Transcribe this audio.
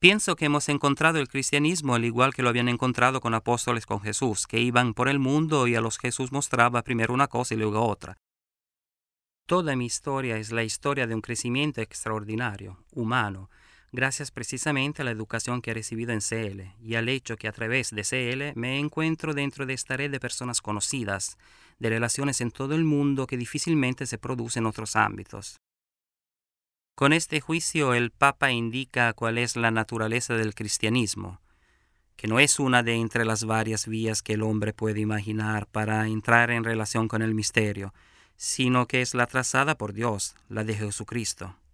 Pienso que hemos encontrado el cristianismo al igual que lo habían encontrado con apóstoles con Jesús, que iban por el mundo y a los Jesús mostraba primero una cosa y luego otra. Toda mi historia es la historia de un crecimiento extraordinario, humano, gracias precisamente a la educación que he recibido en CL y al hecho que a través de CL me encuentro dentro de esta red de personas conocidas, de relaciones en todo el mundo que difícilmente se producen en otros ámbitos. Con este juicio el Papa indica cuál es la naturaleza del cristianismo, que no es una de entre las varias vías que el hombre puede imaginar para entrar en relación con el misterio, sino que es la trazada por Dios, la de Jesucristo.